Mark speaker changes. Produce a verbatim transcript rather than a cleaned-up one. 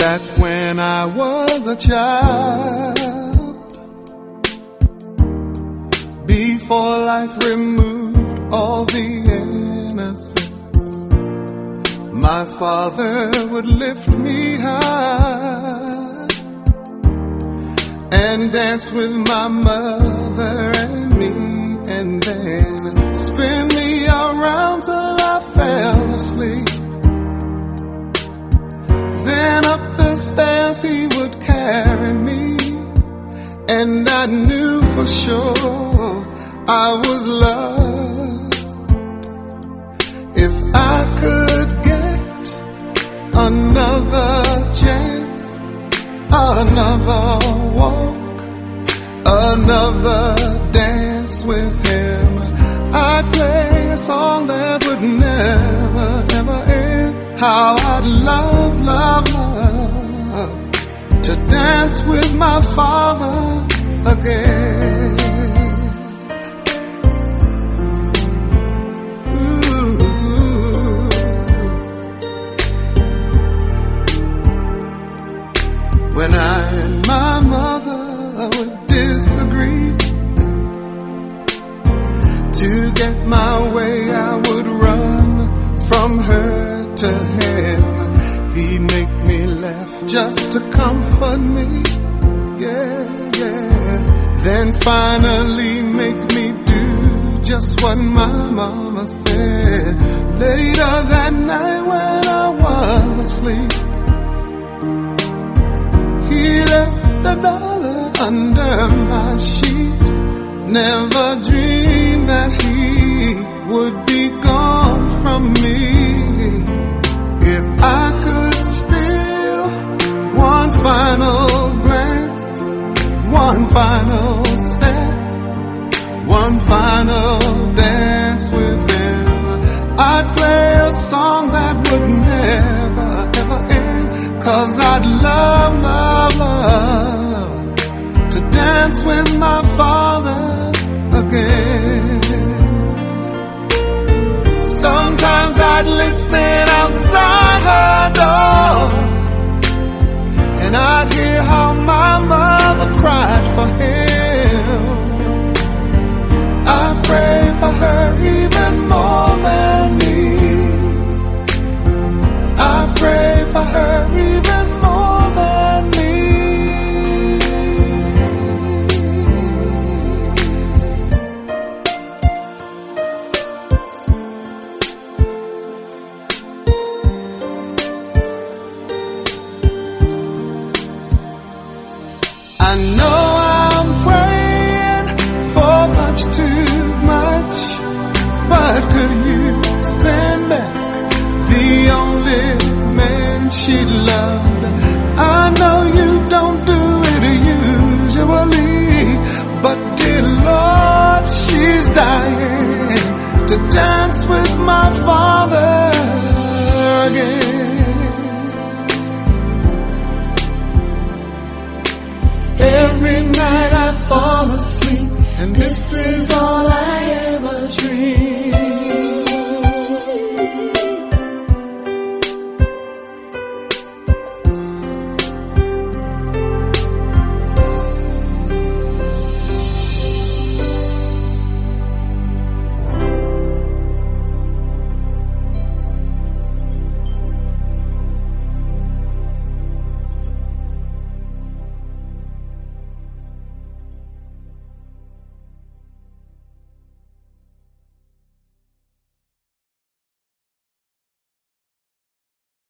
Speaker 1: that when I was a child, before life removed all the innocence, my father would lift me high and dance with my mother and me, and then spin me around till I fell asleep. Then up the stairs he would carry me, and I knew for sure I was loved. If I could get another chance, another walk, another dance with him, I'd play a song that would never, ever end. How I'd love, love, love to dance with my father again. Ooh. When I and my mother would disagree, to get my way I would run from her to him. He'd make me laugh just to comfort me, yeah, yeah. Then finally make me do just what my mama said. Later that night when I was asleep, he left a dollar under my sheet. Never dreamed that he would be gone from me. If I could steal one final glance, one final step, one final dance with him, I'd play a song that would never, ever end. 'Cause I'd love, love, love to dance with my father again. Sometimes I'd listen outside her door, and I'd hear how my mother cried for him. I pray for her even more than me. I pray for her even more than me. I know I'm praying for much too much, but could you send back the only man she loved? I know you don't do it usually, but dear Lord, she's dying to dance with my father again. Every night I fall asleep, and this is all I ever dream.